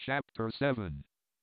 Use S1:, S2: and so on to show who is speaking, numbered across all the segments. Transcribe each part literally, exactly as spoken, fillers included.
S1: Chapter seven.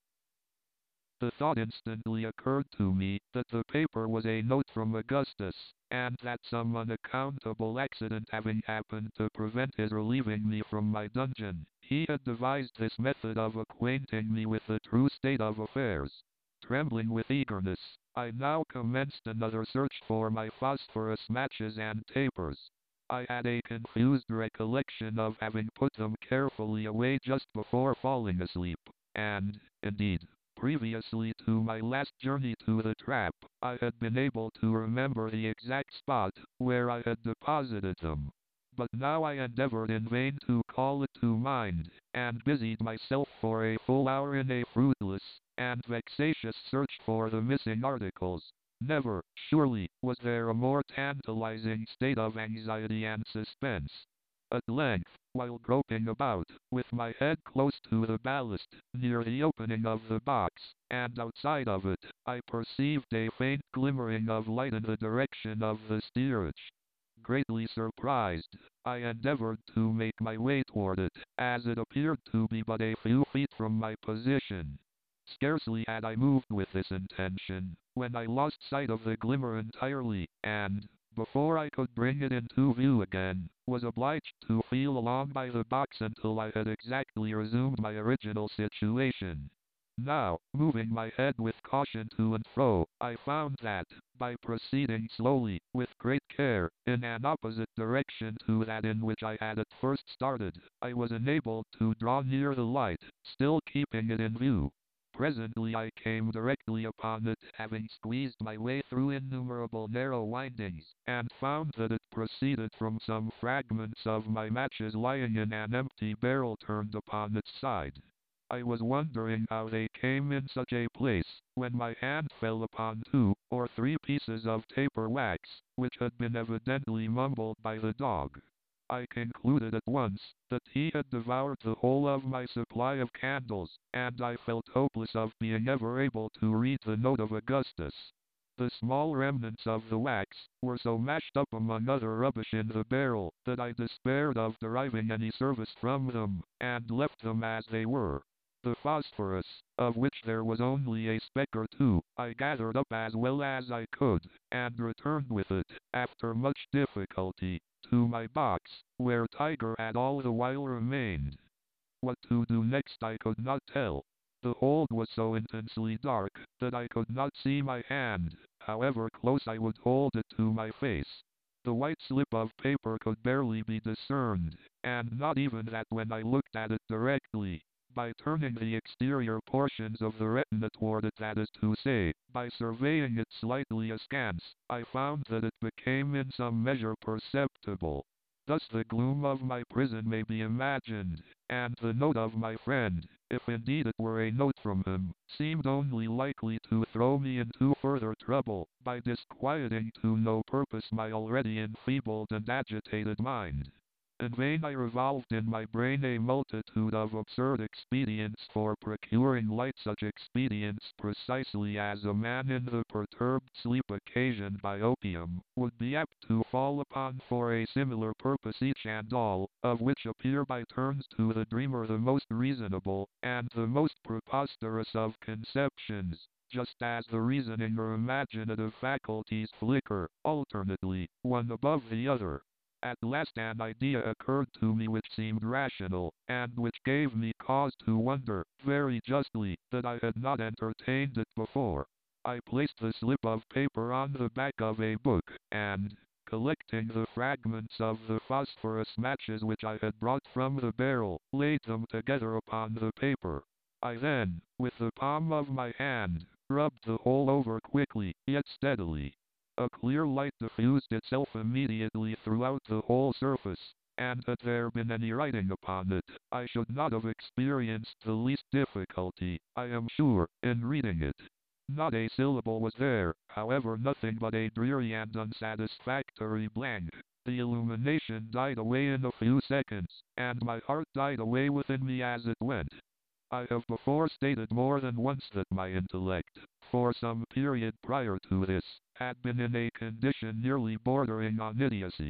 S1: The thought instantly occurred to me that the paper was a note from Augustus, and that some unaccountable accident having happened to prevent his relieving me from my dungeon, he had devised this method of acquainting me with the true state of affairs. Trembling with eagerness, I now commenced another search for my phosphorus matches and tapers. I had a confused recollection of having put them carefully away just before falling asleep, and, indeed, previously to my last journey to the trap, I had been able to remember the exact spot where I had deposited them. But now I endeavored in vain to call it to mind, and busied myself for a full hour in a fruitless and vexatious search for the missing articles. Never, surely, was there a more tantalizing state of anxiety and suspense. At length, while groping about, with my head close to the ballast, near the opening of the box, and outside of it, I perceived a faint glimmering of light in the direction of the steerage. Greatly surprised, I endeavored to make my way toward it, as it appeared to be but a few feet from my position. Scarcely had I moved with this intention, when I lost sight of the glimmer entirely, and, before I could bring it into view again, was obliged to feel along by the box until I had exactly resumed my original situation. Now, moving my head with caution to and fro, I found that, by proceeding slowly, with great care, in an opposite direction to that in which I had at first started, I was enabled to draw near the light, still keeping it in view. Presently I came directly upon it, having squeezed my way through innumerable narrow windings, and found that it proceeded from some fragments of my matches lying in an empty barrel turned upon its side. I was wondering how they came in such a place, when my hand fell upon two or three pieces of taper wax, which had been evidently mumbled by the dog. I concluded at once that he had devoured the whole of my supply of candles, and I felt hopeless of being ever able to read the note of Augustus. The small remnants of the wax were so mashed up among other rubbish in the barrel that I despaired of deriving any service from them, and left them as they were. The phosphorus, of which there was only a speck or two, I gathered up as well as I could, and returned with it, after much difficulty, to my box, where Tiger had all the while remained. What to do next I could not tell. The hold was so intensely dark that I could not see my hand, however close I would hold it to my face. The white slip of paper could barely be discerned, and not even that when I looked at it directly. By turning the exterior portions of the retina toward it, that is to say, by surveying it slightly askance, I found that it became in some measure perceptible. Thus the gloom of my prison may be imagined, and the note of my friend, if indeed it were a note from him, seemed only likely to throw me into further trouble, by disquieting to no purpose my already enfeebled and agitated mind. In vain I revolved in my brain a multitude of absurd expedients for procuring light, such expedients precisely as a man in the perturbed sleep occasioned by opium would be apt to fall upon for a similar purpose, each and all of which appear by turns to the dreamer the most reasonable and the most preposterous of conceptions, just as the reasoning or imaginative faculties flicker, alternately, one above the other. At last an idea occurred to me which seemed rational, and which gave me cause to wonder, very justly, that I had not entertained it before. I placed the slip of paper on the back of a book, and, collecting the fragments of the phosphorus matches which I had brought from the barrel, laid them together upon the paper. I then, with the palm of my hand, rubbed the whole over quickly, yet steadily. A clear light diffused itself immediately throughout the whole surface, and had there been any writing upon it, I should not have experienced the least difficulty, I am sure, in reading it. Not a syllable was there, however, nothing but a dreary and unsatisfactory blank. The illumination died away in a few seconds, and my heart died away within me as it went. I have before stated more than once that my intellect, for some period prior to this, had been in a condition nearly bordering on idiocy.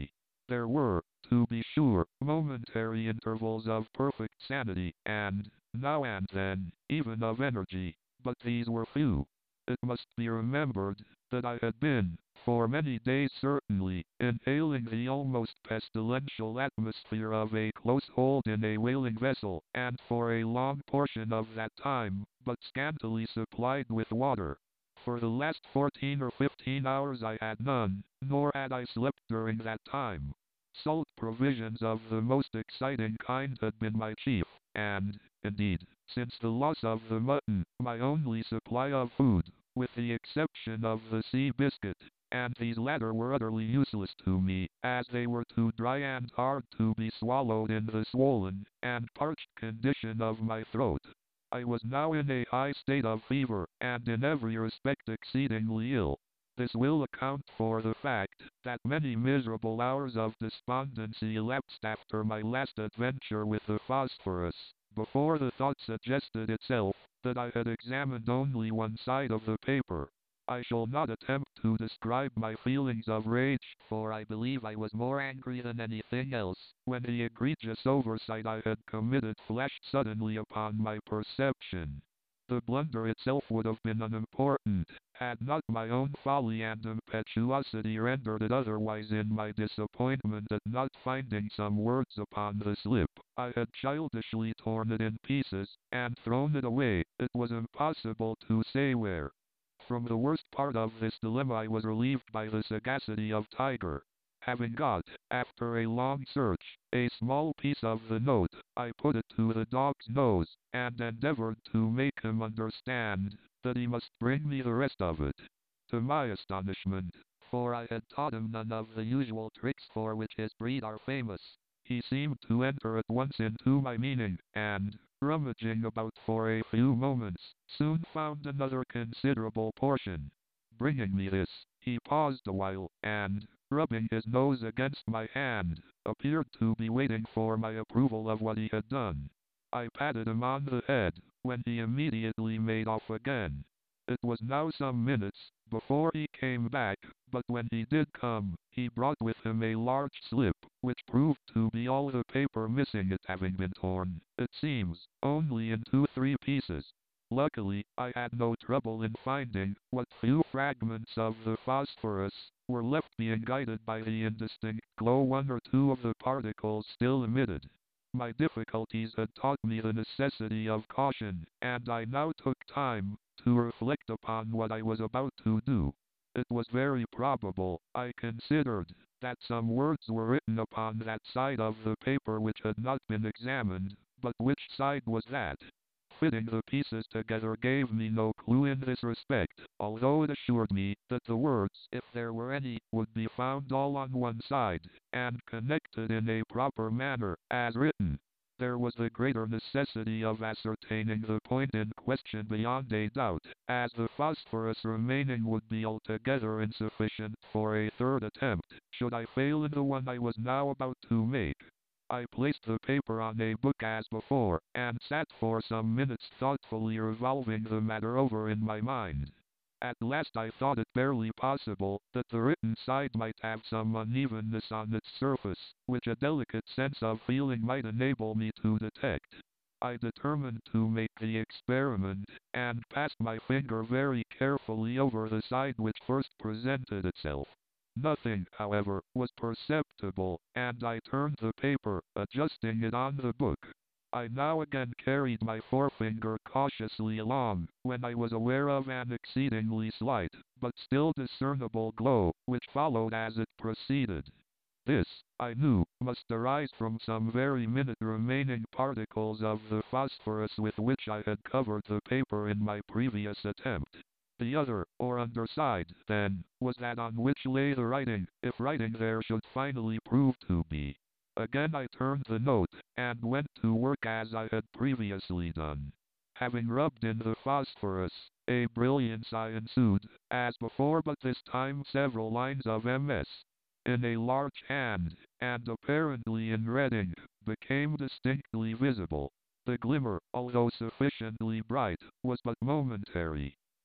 S1: There were, to be sure, momentary intervals of perfect sanity, and, now and then, even of energy, but these were few. It must be remembered that I had been, for many days certainly, inhaling the almost pestilential atmosphere of a close hold in a whaling vessel, and for a long portion of that time, but scantily supplied with water. For the last fourteen or fifteen hours I had none, nor had I slept during that time. Salt provisions of the most exciting kind had been my chief, and, indeed, since the loss of the mutton, my only supply of food, with the exception of the sea biscuit, and these latter were utterly useless to me, as they were too dry and hard to be swallowed in the swollen and parched condition of my throat. I was now in a high state of fever, and in every respect exceedingly ill. This will account for the fact that many miserable hours of despondency elapsed after my last adventure with the phosphorus, before the thought suggested itself that I had examined only one side of the paper. I shall not attempt to describe my feelings of rage, for I believe I was more angry than anything else, when the egregious oversight I had committed flashed suddenly upon my perception. The blunder itself would have been unimportant, had not my own folly and impetuosity rendered it otherwise. In my disappointment at not finding some words upon the slip, I had childishly torn it in pieces, and thrown it away, it was impossible to say where. From the worst part of this dilemma I was relieved by the sagacity of Tiger. Having got, after a long search, a small piece of the note, I put it to the dog's nose, and endeavored to make him understand that he must bring me the rest of it. To my astonishment, for I had taught him none of the usual tricks for which his breed are famous, he seemed to enter at once into my meaning, and, rummaging about for a few moments, soon found another considerable portion. Bringing me this, he paused a while, and, rubbing his nose against my hand, appeared to be waiting for my approval of what he had done. I patted him on the head, when he immediately made off again. It was now some minutes before he came back, but when he did come, he brought with him a large slip, which proved to be all the paper missing, it having been torn, it seems, only into three pieces. Luckily, I had no trouble in finding what few fragments of the phosphorus were left, being guided by the indistinct glow one or two of the particles still emitted. My difficulties had taught me the necessity of caution, and I now took time to reflect upon what I was about to do. It was very probable, I considered, that some words were written upon that side of the paper which had not been examined, but which side was that? Fitting the pieces together gave me no clue in this respect, although it assured me that the words, if there were any, would be found all on one side, and connected in a proper manner, as written. There was the greater necessity of ascertaining the point in question beyond a doubt, as the phosphorus remaining would be altogether insufficient for a third attempt, should I fail in the one I was now about to make. I placed the paper on a book as before, and sat for some minutes thoughtfully revolving the matter over in my mind. At last I thought it barely possible that the written side might have some unevenness on its surface, which a delicate sense of feeling might enable me to detect. I determined to make the experiment, and passed my finger very carefully over the side which first presented itself. Nothing, however, was perceptible, and I turned the paper, adjusting it on the book. I now again carried my forefinger cautiously along, when I was aware of an exceedingly slight, but still discernible glow, which followed as it proceeded. This, I knew, must arise from some very minute remaining particles of the phosphorus with which I had covered the paper in my previous attempt. The other, or underside, then, was that on which lay the writing, if writing there should finally prove to be. Again I turned the note, and went to work as I had previously done. Having rubbed in the phosphorus, a brilliance I ensued, as before, but this time several lines of M S in a large hand, and apparently in red ink, became distinctly visible. The glimmer, although sufficiently bright, was but momentary.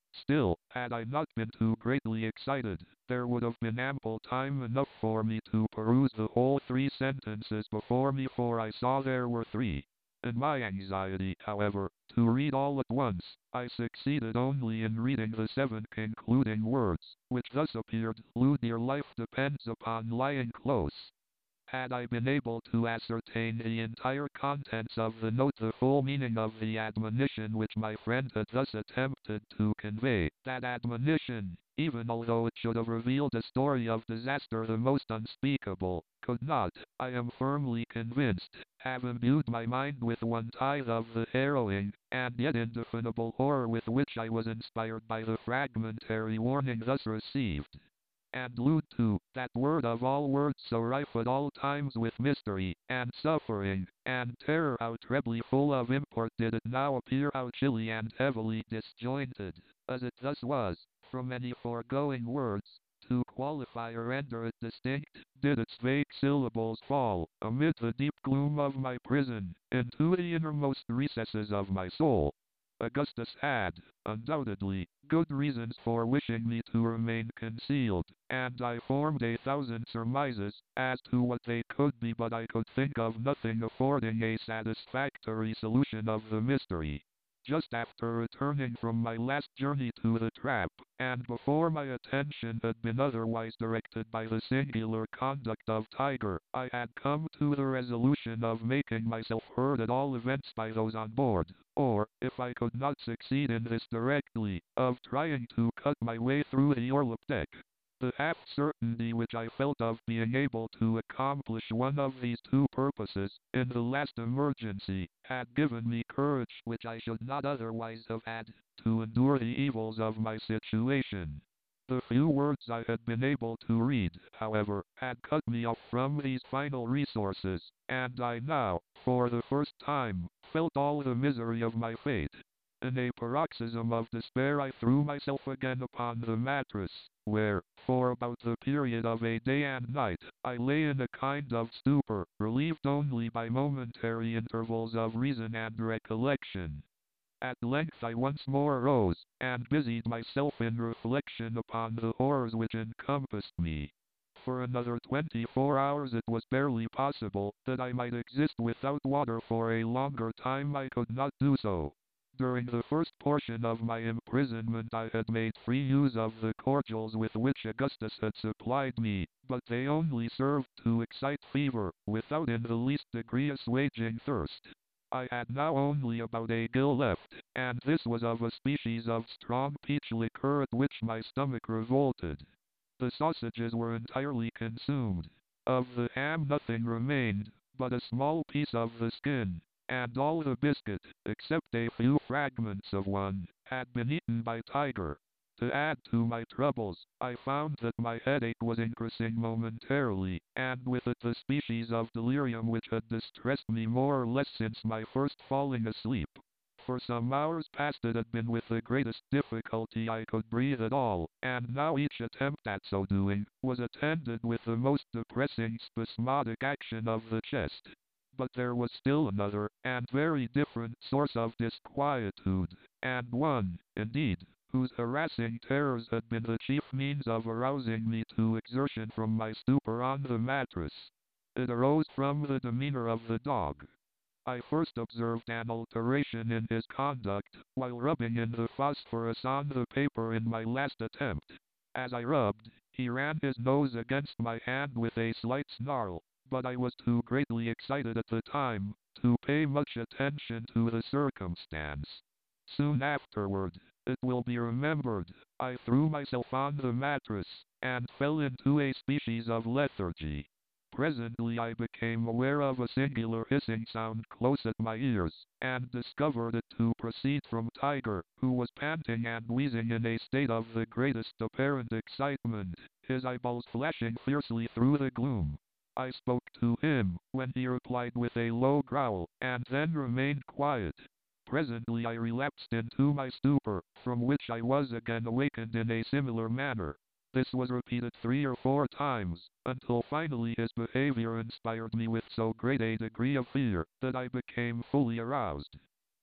S1: Still, had I not been too greatly excited, there would have been ample time enough for me to peruse the whole three sentences before me, for I saw there were three. In my anxiety, however, to read all at once, I succeeded only in reading the seven concluding words, which thus appeared: "Lude, your life depends upon lying close." Had I been able to ascertain the entire contents of the note, the full meaning of the admonition which my friend had thus attempted to convey, that admonition, even although it should have revealed a story of disaster the most unspeakable, could not, I am firmly convinced, have imbued my mind with one tithe of the harrowing, and yet indefinable horror with which I was inspired by the fragmentary warning thus received. And Lude too, that word of all words so rife at all times with mystery, and suffering, and terror, how trebly full of import did it now appear, how chilly and heavily disjointed, as it thus was, from any foregoing words, to qualify or render it distinct, did its vague syllables fall, amid the deep gloom of my prison, into the innermost recesses of my soul. Augustus had, undoubtedly, good reasons for wishing me to remain concealed, and I formed a thousand surmises as to what they could be, but I could think of nothing affording a satisfactory solution of the mystery. Just after returning from my last journey to the trap, and before my attention had been otherwise directed by the singular conduct of Tiger, I had come to the resolution of making myself heard at all events by those on board, or, if I could not succeed in this directly, of trying to cut my way through the orlop deck. The half certainty which I felt of being able to accomplish one of these two purposes, in the last emergency, had given me courage which I should not otherwise have had, to endure the evils of my situation. The few words I had been able to read, however, had cut me off from these final resources, and I now, for the first time, felt all the misery of my fate. In a paroxysm of despair I threw myself again upon the mattress, where, for about the period of a day and night, I lay in a kind of stupor, relieved only by momentary intervals of reason and recollection. At length I once more arose, and busied myself in reflection upon the horrors which encompassed me. For another twenty-four hours it was barely possible that I might exist without water. For a longer time I could not do so. During the first portion of my imprisonment I had made free use of the cordials with which Augustus had supplied me, but they only served to excite fever, without in the least degree assuaging thirst. I had now only about a gill left, and this was of a species of strong peach liqueur at which my stomach revolted. The sausages were entirely consumed. Of the ham nothing remained, but a small piece of the skin, and all the biscuit, except a few fragments of one, had been eaten by Tiger. To add to my troubles, I found that my headache was increasing momentarily, and with it the species of delirium which had distressed me more or less since my first falling asleep. For some hours past it had been with the greatest difficulty I could breathe at all, and now each attempt at so doing was attended with the most depressing spasmodic action of the chest. But there was still another, and very different, source of disquietude, and one, indeed, whose harassing terrors had been the chief means of arousing me to exertion from my stupor on the mattress. It arose from the demeanor of the dog. I first observed an alteration in his conduct, while rubbing in the phosphorus on the paper in my last attempt. As I rubbed, he ran his nose against my hand with a slight snarl, but I was too greatly excited at the time to pay much attention to the circumstance. Soon afterward, it will be remembered, I threw myself on the mattress, and fell into a species of lethargy. Presently I became aware of a singular hissing sound close at my ears, and discovered it to proceed from Tiger, who was panting and wheezing in a state of the greatest apparent excitement, his eyeballs flashing fiercely through the gloom. I spoke to him, when he replied with a low growl, and then remained quiet. Presently I relapsed into my stupor, from which I was again awakened in a similar manner. This was repeated three or four times, until finally his behavior inspired me with so great a degree of fear, that I became fully aroused.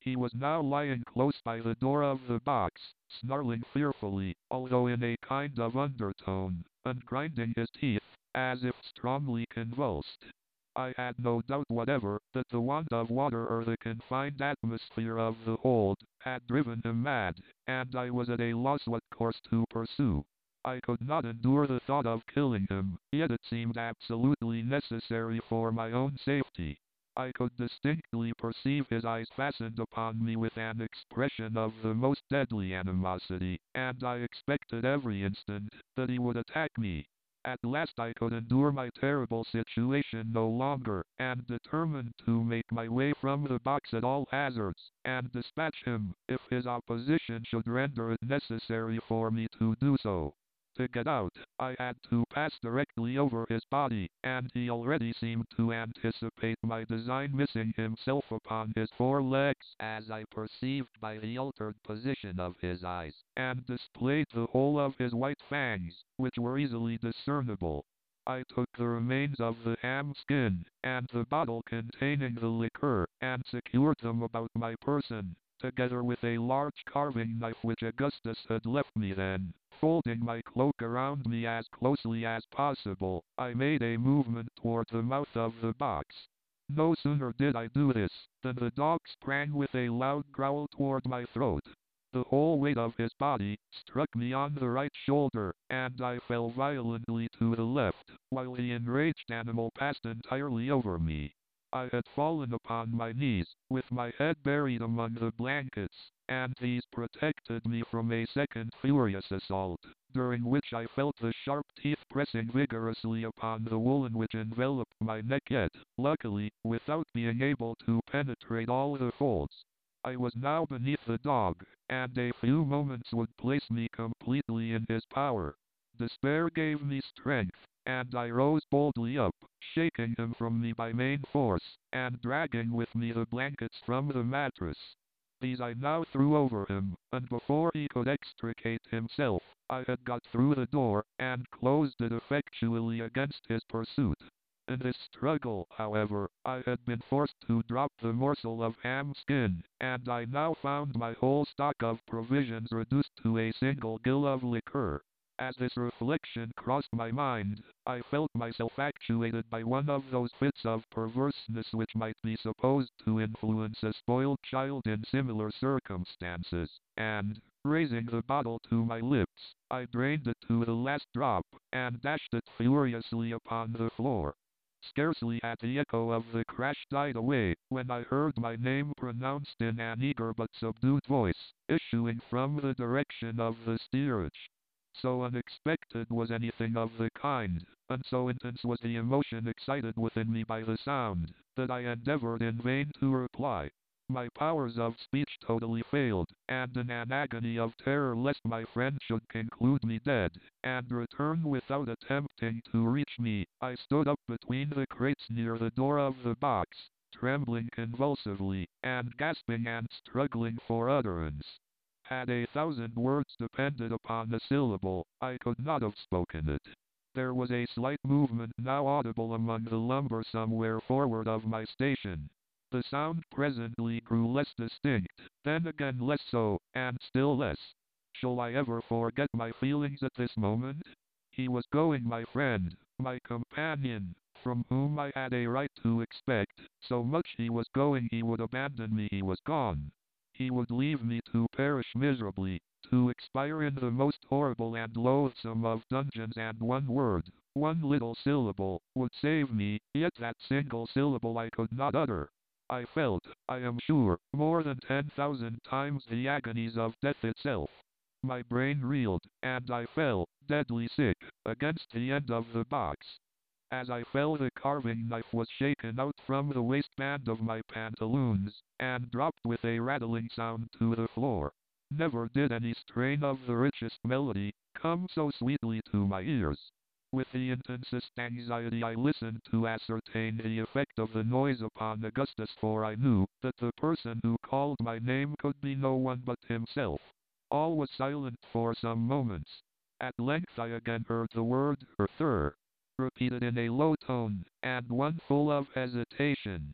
S1: He was now lying close by the door of the box, snarling fearfully, although in a kind of undertone, and grinding his teeth, as if strongly convulsed. I had no doubt whatever that the want of water or the confined atmosphere of the hold had driven him mad, and I was at a loss what course to pursue. I could not endure the thought of killing him, yet it seemed absolutely necessary for my own safety. I could distinctly perceive his eyes fastened upon me with an expression of the most deadly animosity, and I expected every instant that he would attack me. At last I could endure my terrible situation no longer, and determined to make my way from the box at all hazards, and dispatch him, if his opposition should render it necessary for me to do so. To get out, I had to pass directly over his body, and he already seemed to anticipate my design, missing himself upon his four legs, as I perceived by the altered position of his eyes, and displayed the whole of his white fangs, which were easily discernible. I took the remains of the ham skin, and the bottle containing the liquor, and secured them about my person, together with a large carving knife which Augustus had left me then. Folding my cloak around me as closely as possible, I made a movement toward the mouth of the box. No sooner did I do this, than the dog sprang with a loud growl toward my throat. The whole weight of his body struck me on the right shoulder, and I fell violently to the left, while the enraged animal passed entirely over me. I had fallen upon my knees, with my head buried among the blankets, and these protected me from a second furious assault, during which I felt the sharp teeth pressing vigorously upon the woolen which enveloped my neck, yet, luckily, without being able to penetrate all the folds. I was now beneath the dog, and a few moments would place me completely in his power. Despair gave me strength, and I rose boldly up, shaking him from me by main force, and dragging with me the blankets from the mattress. These I now threw over him, and before he could extricate himself, I had got through the door, and closed it effectually against his pursuit. In this struggle, however, I had been forced to drop the morsel of ham skin, and I now found my whole stock of provisions reduced to a single gill of liquor. As this reflection crossed my mind, I felt myself actuated by one of those fits of perverseness which might be supposed to influence a spoiled child in similar circumstances, and, raising the bottle to my lips, I drained it to the last drop, and dashed it furiously upon the floor. Scarcely had the echo of the crash died away, when I heard my name pronounced in an eager but subdued voice, issuing from the direction of the steerage. So unexpected was anything of the kind, and so intense was the emotion excited within me by the sound, that I endeavored in vain to reply. My powers of speech totally failed, and in an agony of terror lest my friend should conclude me dead, and return without attempting to reach me, I stood up between the crates near the door of the box, trembling convulsively, and gasping and struggling for utterance. Had a thousand words depended upon a syllable, I could not have spoken it. There was a slight movement now audible among the lumber somewhere forward of my station. The sound presently grew less distinct, then again less so, and still less. Shall I ever forget my feelings at this moment? He was going, my friend, my companion, from whom I had a right to expect so much. He was going, he would abandon me, he was gone. He would leave me to perish miserably, to expire in the most horrible and loathsome of dungeons, and one word, one little syllable, would save me, yet that single syllable I could not utter. I felt, I am sure, more than ten thousand times the agonies of death itself. My brain reeled, and I fell, deadly sick, against the end of the box. As I fell, the carving knife was shaken out from the waistband of my pantaloons, and dropped with a rattling sound to the floor. Never did any strain of the richest melody come so sweetly to my ears. With the intensest anxiety I listened to ascertain the effect of the noise upon Augustus, for I knew that the person who called my name could be no one but himself. All was silent for some moments. At length I again heard the word "Arthur," repeated in a low tone, and one full of hesitation.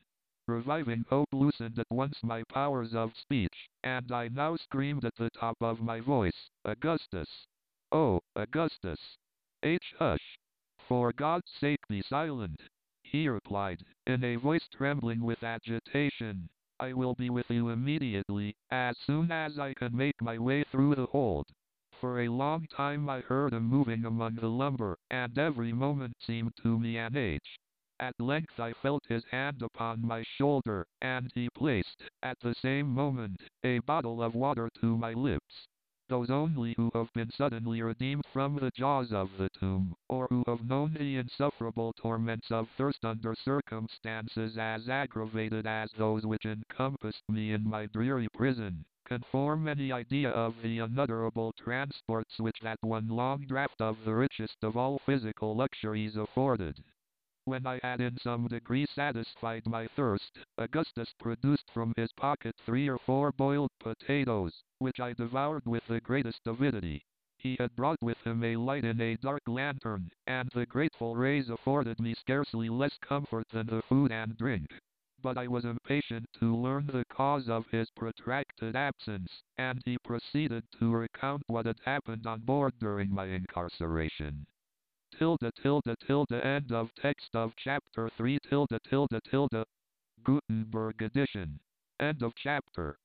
S1: Reviving hope loosened at once my powers of speech, and I now screamed at the top of my voice, Augustus! Oh, Augustus! H. Hush! For God's sake be silent! He replied, in a voice trembling with agitation, I will be with you immediately, as soon as I can make my way through the hold. For a long time I heard him moving among the lumber, and every moment seemed to me an age. At length I felt his hand upon my shoulder, and he placed, at the same moment, a bottle of water to my lips. Those only who have been suddenly redeemed from the jaws of the tomb, or who have known the insufferable torments of thirst under circumstances as aggravated as those which encompassed me in my dreary prison, can form any idea of the unutterable transports which that one long draught of the richest of all physical luxuries afforded. When I had in some degree satisfied my thirst, Augustus produced from his pocket three or four boiled potatoes, which I devoured with the greatest avidity. He had brought with him a light in a dark lantern, and the grateful rays afforded me scarcely less comfort than the food and drink. But I was impatient to learn the cause of his protracted absence, and he proceeded to recount what had happened on board during my incarceration. Tilde tilde tilde end of text of chapter three tilde tilde tilde Gutenberg edition. End of chapter.